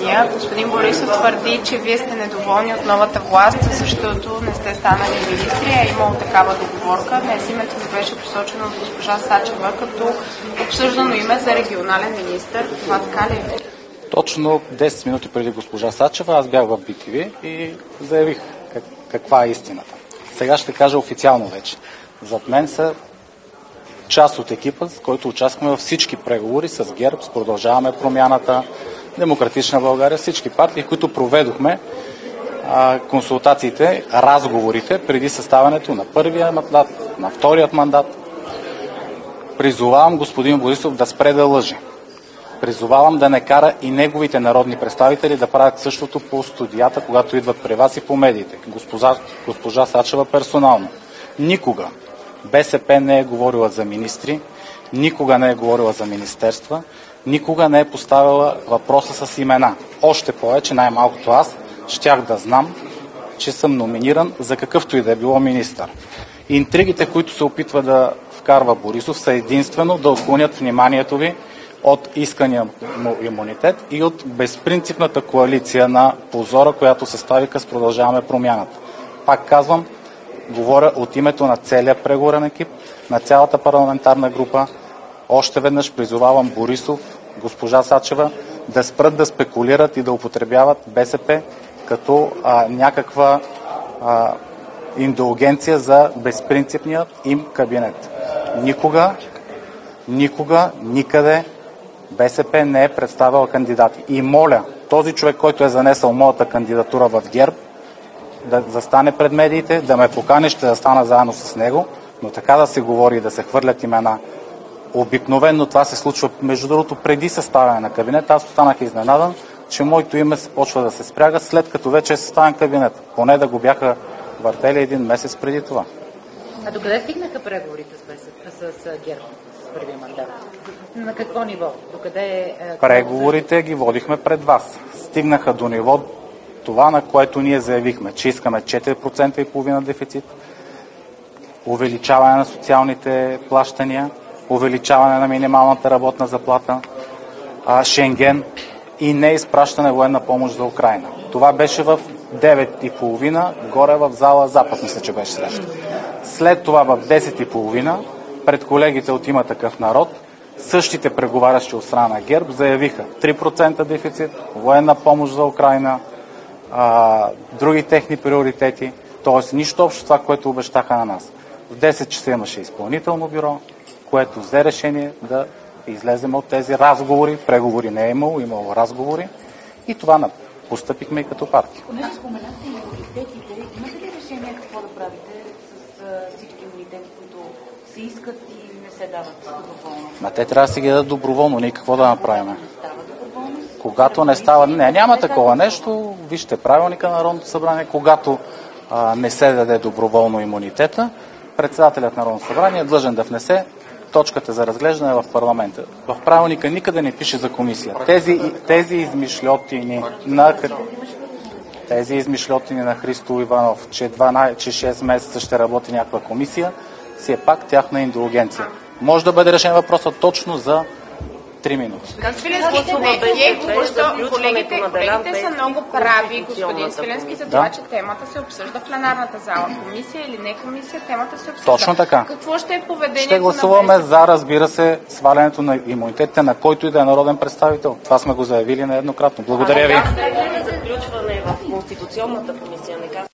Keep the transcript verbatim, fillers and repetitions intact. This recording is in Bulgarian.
обвинения. Господин Борисов твърди, че вие сте недоволни от новата власт, защото не сте станали министри, а имало такава договорка. Днес името ви беше посочено от госпожа Сачева като обсъждано име за регионален министър. Това така ли е? Точно десет минути преди госпожа Сачева аз бях в би ти ви и заявих как, каква е истината. Сега ще кажа официално вече. Зад мен са част от екипа, с който участваме във всички преговори с ГЕРБ, с Продължаваме промяната, Демократична България, всички партии, които проведохме а, консултациите, разговорите преди съставянето на първия мандат, на вторият мандат. Призовавам господин Борисов да спре да лъже. Призовавам да не кара и неговите народни представители да правят същото по студията, когато идват при вас и по медиите. Госпожа, госпожа Сачева персонално. Никога Бе Се Пе не е говорила за министри, никога не е говорила за министерства, никога не е поставила въпроса с имена. Още повече, най-малкото аз, щях да знам, че съм номиниран за какъвто и да е било министър. Интригите, които се опитва да вкарва Борисов, са единствено да отклонят вниманието ви от искания му имунитет и от безпринципната коалиция на позора, която съставиха с Продължаваме промяната. Пак казвам, говоря от името на целия преговорен екип, на цялата парламентарна група. Още веднъж призовавам Борисов, госпожа Сачева да спрат да спекулират и да употребяват Бе Се Пе като а, някаква а, индулгенция за безпринципният им кабинет. Никога, никога, никъде Бе Се Пе не е представила кандидати. И моля, този човек, който е занесъл моята кандидатура в ГЕРБ, да застане пред медиите, да ме покани, ще застана заедно с него, но така да се говори и да се хвърлят имена. Обикновено това се случва, между другото, преди съставяне на кабинет. Аз останах изненадан, че моето име почва да се спряга, след като вече е съставен кабинет. Поне да го бяха въртели един месец преди това. А докъде стигнаха преговорите с, с, с ГЕРБ, с първия мандат? На какво ниво? Докъде е... Преговорите ги водихме пред вас. Стигнаха до ниво това, на което ние заявихме, че искаме четири процента и половина дефицит, увеличаване на социалните плащания, увеличаване на минималната работна заплата, Шенген и не изпращане военна помощ за Украйна. Това беше в девет и половина, горе в зала Запад, мисля, че беше среща. След това в десет и половина пред колегите от Има такъв народ, същите преговарящи от страна на ГЕРБ заявиха три процента дефицит, военна помощ за Украйна, а, други техни приоритети, т.е. нищо общо това, което обещаха на нас. В десет часа имаше изпълнително бюро, което взе решение да излезем от тези разговори. Преговори не е имало, имало разговори и това постъпихме и като партия. Понеже споменахте имунитетите, имате ли решение какво да правите с а, всички имунитети, които се искат и не се дават доброволно? А те трябва да се ги дадат доброволно, ние какво да направим? Когато не става... Не, няма такова нещо. Вижте правилника на Народното събрание. Когато а, не се даде доброволно имунитета, председателят на Народното събрание е длъжен да внесе точката за разглеждане в парламента. В правилника никъде не пише за комисия. Тези, тези измишльотини на... Тези измишльотини на Христо Иванов, че, дванадесет, че шест месеца ще работи някаква комисия, си е пак тяхна индулгенция. Може да бъде решен въпросът точно за три минути. Свиленски, колегите, колегите са много прави, господин Свиленски, за това, да. че темата се обсъжда в пленарната зала. Комисия или не комисия, темата се обсъжда. Точно така. Какво ще е поведението? Ще гласуваме на за, разбира се, свалянето на имунитетите на който и да е народен представител. Това сме го заявили нееднократно. Благодаря ви. Заключване в Конституционната комисия.